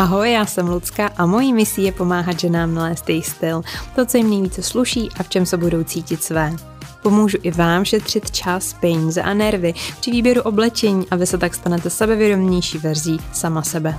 Ahoj, já jsem Lucka a mojí misí je pomáhat ženám nalézt jejich styl, to, co jim nejvíce sluší a v čem se budou cítit své. Pomůžu i vám šetřit čas, peníze a nervy při výběru oblečení a vy se tak stanete sebevědomější verzí sama sebe.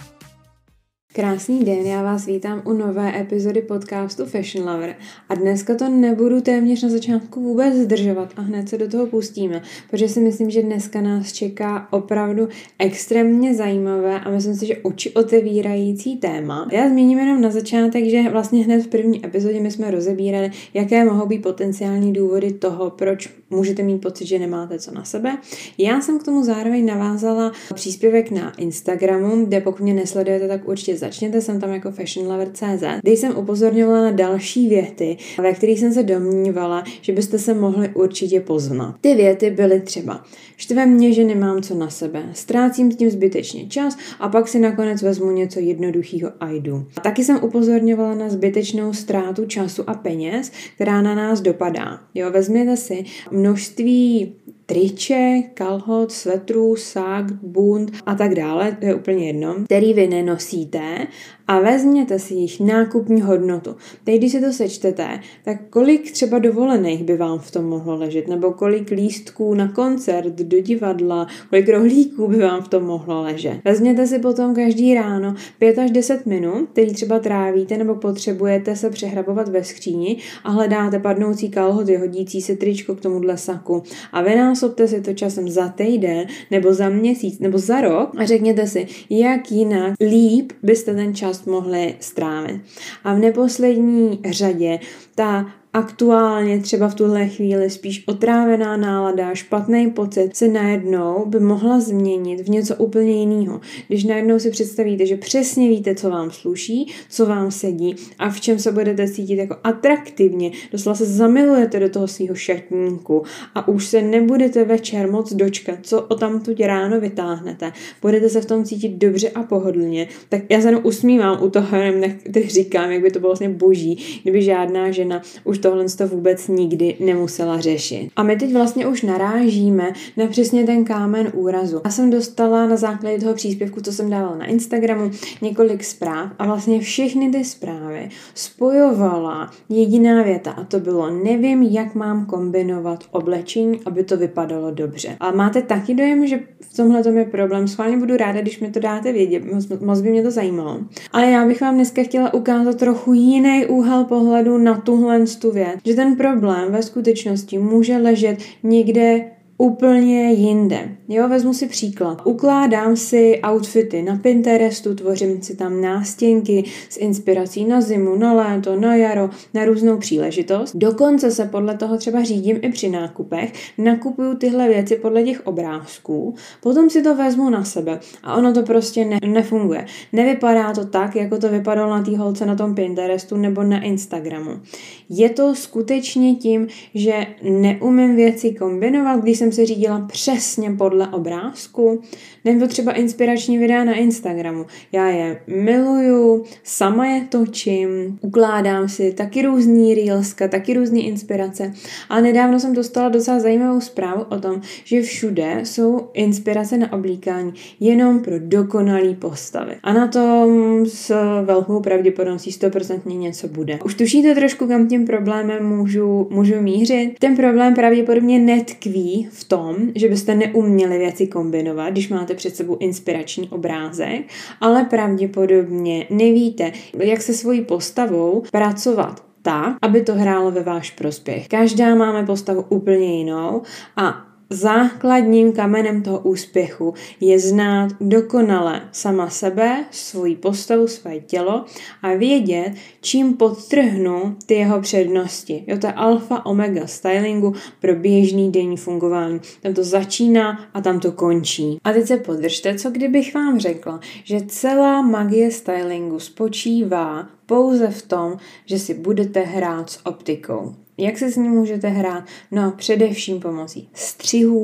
Krásný den, já vás vítám u nové epizody podcastu Fashion Lover a dneska to nebudu téměř na začátku vůbec zdržovat a hned se do toho pustíme, protože si myslím, že dneska nás čeká opravdu extrémně zajímavé a myslím si, že oči otevírající téma. Já zmíním jenom na začátek, že vlastně hned v první epizodě my jsme rozebírali, jaké mohou být potenciální důvody toho, proč můžete mít pocit, že nemáte co na sebe. Já jsem k tomu zároveň navázala příspěvek na Instagramu, kde pokud mě nesledujete, tak určitě začněte, jsem tam jako fashionlover.cz, kde jsem upozorňovala na další věty, ve kterých jsem se domnívala, že byste se mohli určitě poznat. Ty věty byly třeba: štve mě, že nemám co na sebe, ztrácím s tím zbytečně čas a pak si nakonec vezmu něco jednoduchého a jdu. A taky jsem upozorňovala na zbytečnou ztrátu času a peněz, která na nás dopadá. Jo, vezměte si množství triček, kalhot, svetrů, sák, bund a tak dále, to je úplně jedno, který vy nenosíte a vezměte si jejich nákupní hodnotu. Teď, když si to sečtete, tak kolik třeba dovolených by vám v tom mohlo ležet, nebo kolik lístků na koncert, do divadla, kolik rohlíků by vám v tom mohlo ležet. Vezměte si potom každý ráno 5 až 10 minut, který třeba trávíte nebo potřebujete se přehrabovat ve skříni a hledáte padnoucí kalhoty, hodící se tričko k tomuhle saku a vynásobte si to časem za týden, nebo za měsíc, nebo za rok a řekněte si, jak jinak líp byste ten čas mohli strávit. A v neposlední řadě ta aktuálně třeba v tuhle chvíli spíš otrávená nálada, špatný pocit se najednou by mohla změnit v něco úplně jiného. Když najednou si představíte, že přesně víte, co vám sluší, co vám sedí a v čem se budete cítit jako atraktivně, doslova se zamilujete do toho svého šatníku a už se nebudete večer moc dočkat, co o tamtud ráno vytáhnete. Budete se v tom cítit dobře a pohodlně. Tak já se jenom usmívám u toho, jenom říkám, jak by to bylo vlastně boží, kdyby žádná žena už tohle to vůbec nikdy nemusela řešit. A my teď vlastně už narážíme na přesně ten kámen úrazu. Já jsem dostala na základě toho příspěvku, co jsem dávala na Instagramu, několik zpráv a vlastně všechny ty zprávy spojovala jediná věta a to bylo: nevím, jak mám kombinovat oblečení, aby to vypadalo dobře. A máte taky dojem, že v tomhle tom je problém? Schválně budu ráda, když mi to dáte vědět, moc by mě to zajímalo. Ale já bych vám dneska chtěla ukázat trochu jiný úhel pohledu na tuhle věc, že ten problém ve skutečnosti může ležet někde úplně jinde. Jo, vezmu si příklad. Ukládám si outfity na Pinterestu, tvořím si tam nástěnky s inspirací na zimu, na léto, na jaro, na různou příležitost. Dokonce se podle toho třeba řídím i při nákupech, nakupuju tyhle věci podle těch obrázků, potom si to vezmu na sebe a ono to prostě nefunguje. Nevypadá to tak, jako to vypadalo na té holce na tom Pinterestu nebo na Instagramu. Je to skutečně tím, že neumím věci kombinovat, když jsem se řídila přesně podle obrázku, nebo třeba inspirační videa na Instagramu. Já je miluju, sama je točím, ukládám si taky různý reelska, taky různý inspirace. Ale nedávno jsem dostala docela zajímavou zprávu o tom, že všude jsou inspirace na oblíkání jenom pro dokonalý postavy. A na tom s velkou pravděpodobností 100% něco bude. Už tušíte trošku, kam tím problémem můžu mířit? Ten problém pravděpodobně netkví v tom, že byste neuměli věci kombinovat, když máte před sebou inspirační obrázek, ale pravděpodobně nevíte, jak se svojí postavou pracovat tak, aby to hrálo ve váš prospěch. Každá máme postavu úplně jinou a základním kamenem toho úspěchu je znát dokonale sama sebe, svoji postavu, své tělo a vědět, čím podtrhnu ty jeho přednosti. Jo, to je alfa omega stylingu pro běžný denní fungování. Tam to začíná a tam to končí. A teď se podržte, co kdybych vám řekla, že celá magie stylingu spočívá pouze v tom, že si budete hrát s optikou. Jak se s ní můžete hrát? No především pomocí střihů,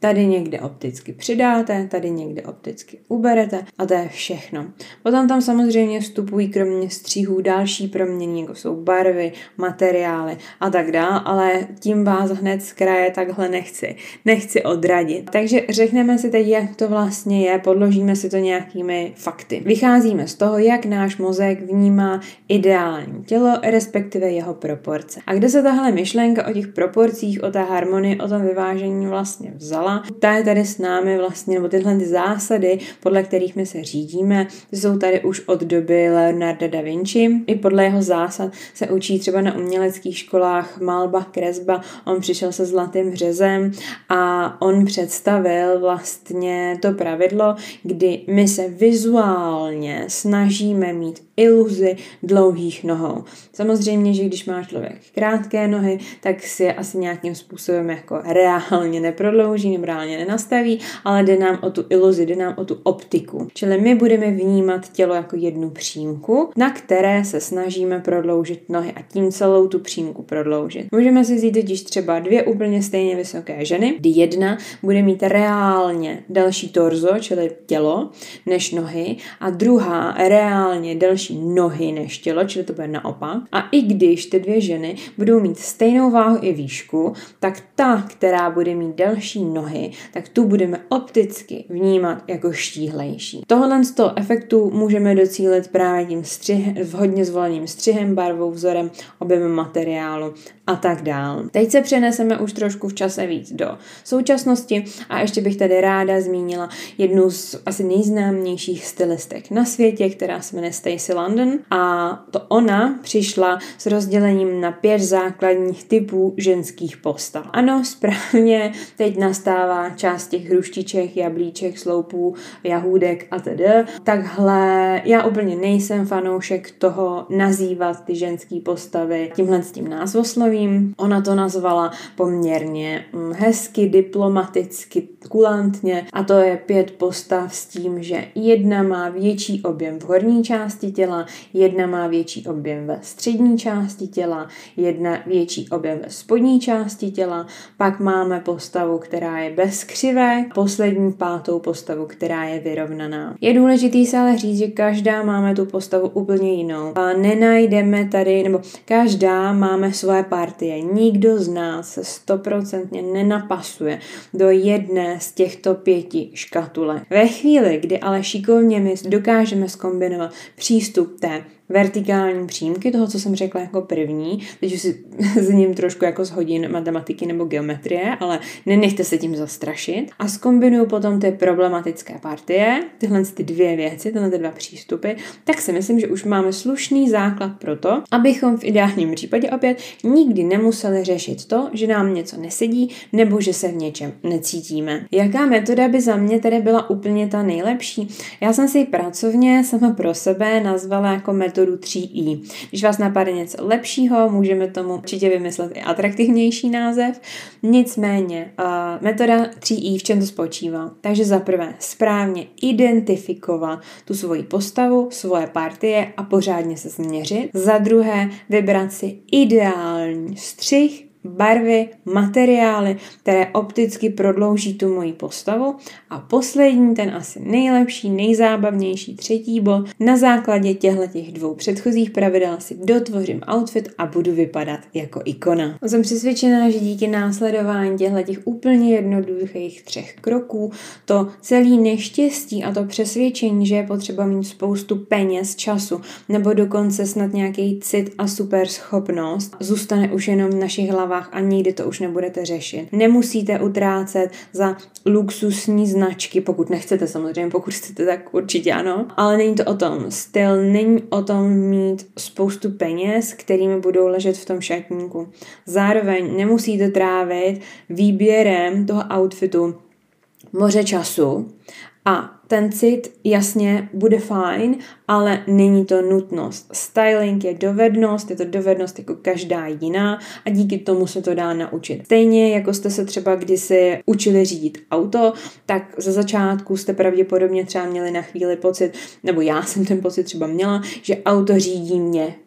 Tady někde opticky přidáte, tady někde opticky uberete a to je všechno. Potom tam samozřejmě vstupují kromě střihů další proměny, jako jsou barvy, materiály a tak dále, ale tím vás hned z kraje takhle nechci odradit. Takže řekneme si teď, jak to vlastně je, podložíme si to nějakými fakty. Vycházíme z toho, jak náš mozek vnímá ideální tělo, respektive jeho proporce. A kde se tahle myšlenka o těch proporcích, o té harmonii, o tom vyvážení vlastně vzala? Ta je tady s námi vlastně, nebo tyhle ty zásady, podle kterých my se řídíme, jsou tady už od doby Leonarda da Vinci. I podle jeho zásad se učí třeba na uměleckých školách malba, kresba. On přišel se zlatým řezem a on představil vlastně to pravidlo, kdy my se vizuálně snažíme mít iluzi dlouhých nohou. Samozřejmě, že když má člověk krátké nohy, tak si je asi nějakým způsobem jako reálně neprodlouží nebo reálně nenastaví, ale jde nám o tu iluzi, jde nám o tu optiku. Čili my budeme vnímat tělo jako jednu přímku, na které se snažíme prodloužit nohy a tím celou tu přímku prodloužit. Můžeme si vzít totiž třeba dvě úplně stejně vysoké ženy, kdy jedna bude mít reálně delší torzo, čili tělo, než nohy, a druhá reálně delší nohy než tělo, čili to bude naopak. A i když ty dvě ženy budou mít stejnou váhu i výšku, tak ta, která bude mít delší nohy, tak tu budeme opticky vnímat jako štíhlejší. Tohle z toho efektu můžeme docílit právě tím vhodně zvoleným střihem, barvou, vzorem, objemem materiálu a tak dál. Teď se přeneseme už trošku v čase víc do současnosti a ještě bych tady ráda zmínila jednu z asi nejznámějších stylistek na světě, která se jmenuje Stacy London, a to ona přišla s rozdělením na 5 základních typů ženských postav. Ano, správně, teď nastává část těch hruštiček, jablíček, sloupů, jahůdek a tedy. Takhle já úplně nejsem fanoušek toho nazývat ty ženské postavy tímhle s tím názvoslovím. Ona to nazvala poměrně hezky, diplomaticky, kulantně, a to je 5 postav s tím, že jedna má větší objem v horní části těla, jedna má větší objem ve střední části těla, jedna větší objem ve spodní části těla, pak máme postavu, která je bez křivek, poslední 5. postavu, která je vyrovnaná. Je důležitý se ale říct, že každá máme tu postavu úplně jinou. A nenajdeme tady, nebo každá máme svoje partie. Nikdo z nás se 100% nenapasuje do jedné z těchto 5 škatulek. Ve chvíli, kdy ale šikovně my dokážeme zkombinovat přístup té vertikální přímky, toho, co jsem řekla jako první, teď už si s ním trošku jako z hodin matematiky nebo geometrie, ale nenechte se tím zastrašit, a zkombinuju potom ty problematické partie, tyhle ty 2 věci, tyhle ty 2 přístupy, tak si myslím, že už máme slušný základ pro to, abychom v ideálním případě opět nikdy nemuseli řešit to, že nám něco nesedí nebo že se v něčem necítíme. Jaká metoda by za mě tedy byla úplně ta nejlepší? Já jsem si ji pracovně sama pro sebe nazvala jako metodu 3i. Když vás napadne něco lepšího, můžeme tomu určitě vymyslet i atraktivnější název. Nicméně, metoda 3i, v čem to spočívá? Takže za prvé správně identifikovat tu svoji postavu, svoje partie a pořádně se změřit. Za druhé vybrat si ideální střih, barvy, materiály, které opticky prodlouží tu moji postavu. A poslední, ten asi nejlepší, nejzábavnější 3. bod, na základě těchto 2 předchozích pravidel si dotvořím outfit a budu vypadat jako ikona. Jsem přesvědčená, že díky následování těchto úplně jednoduchých 3 kroků to celé neštěstí a to přesvědčení, že je potřeba mít spoustu peněz, času nebo dokonce snad nějaký cit a super schopnost, zůstane už jenom v našich hlavách a nikdy to už nebudete řešit. Nemusíte utrácet za luxusní značky, pokud nechcete samozřejmě, pokud chcete, tak určitě ano, ale není to o tom. Styl není o tom mít spoustu peněz, kterými budou ležet v tom šatníku. Zároveň nemusíte trávit výběrem toho outfitu moře času a ten cit jasně bude fajn, ale není to nutnost. Styling je to dovednost jako každá jiná a díky tomu se to dá naučit. Stejně jako jste se třeba kdysi učili řídit auto, tak ze začátku jste pravděpodobně třeba měli na chvíli pocit, nebo já jsem ten pocit třeba měla, že auto řídí mě.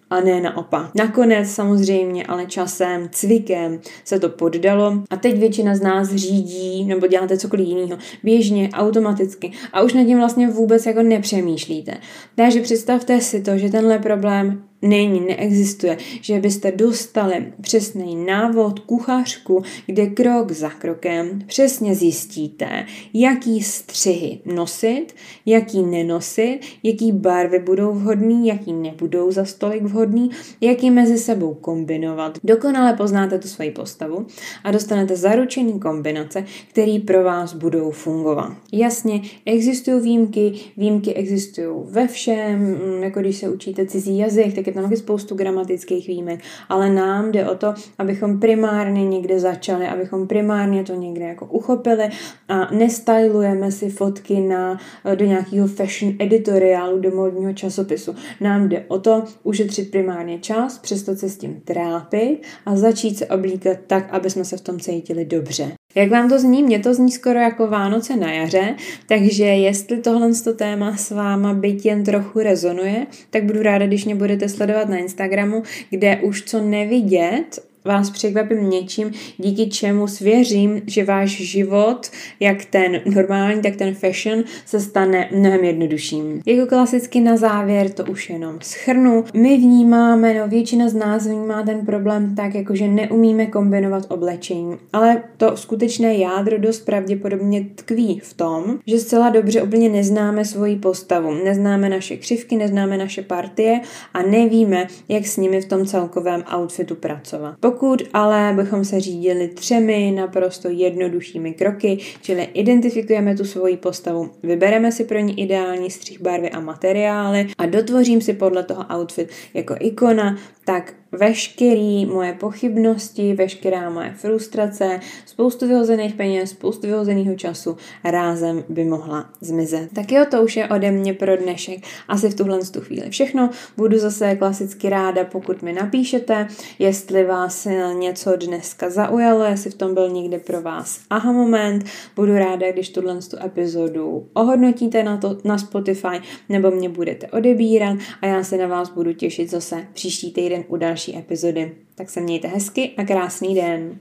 a ne naopak. Nakonec samozřejmě, ale časem, cvikem se to poddalo a teď většina z nás řídí nebo děláte cokoliv jiného běžně, automaticky a už nad tím vlastně vůbec jako nepřemýšlíte. Takže představte si to, že tenhle problém neexistuje, že byste dostali přesný návod, kuchařku, kde krok za krokem přesně zjistíte, jaký střihy nosit, jaký nenosit, jaký barvy budou vhodný, jaký nebudou za stolik vhodný, jaký mezi sebou kombinovat. Dokonale poznáte tu svoji postavu a dostanete zaručený kombinace, které pro vás budou fungovat. Jasně, existují výjimky existují ve všem, jako když se učíte cizí jazyk, tak je tam taky spoustu gramatických výjimek, ale nám jde o to, abychom primárně někde začali, abychom primárně to někde jako uchopili a nestylujeme si fotky do nějakého fashion editoriálu, do módního časopisu. Nám jde o to ušetřit primárně čas, přestat se s tím trápit a začít se oblíkat tak, aby jsme se v tom cítili dobře. Jak vám to zní? Mně to zní skoro jako Vánoce na jaře, takže jestli tohle téma s váma byť jen trochu rezonuje, tak budu ráda, když mě budete sledovat na Instagramu, kde už co nevidět, vás překvapím něčím, díky čemu svěřím, že váš život, jak ten normální, tak ten fashion, se stane mnohem jednodušším. Jako klasicky na závěr to už jenom shrnu. My vnímáme, většina z nás vnímá ten problém tak, jakože neumíme kombinovat oblečení, ale to skutečné jádro dost pravděpodobně tkví v tom, že zcela dobře úplně neznáme svoji postavu, neznáme naše křivky, neznáme naše partie a nevíme, jak s nimi v tom celkovém outfitu pracovat. Pokud ale bychom se řídili 3 naprosto jednoduchými kroky, čili identifikujeme tu svoji postavu, vybereme si pro ní ideální střih barvy a materiály a dotvořím si podle toho outfit jako ikona, tak veškerý moje pochybnosti, veškerá moje frustrace, spoustu vyhozených peněz, spoustu vyhozeného času rázem by mohla zmizet. Tak jo, to už je ode mě pro dnešek. Asi v tuhle chvíli všechno. Budu zase klasicky ráda, pokud mi napíšete, jestli vás něco dneska zaujalo, jestli v tom byl někde pro vás aha moment. Budu ráda, když tuhle epizodu ohodnotíte na Spotify nebo mě budete odebírat a já se na vás budu těšit zase příští týden u další epizody. Tak se mějte hezky a krásný den.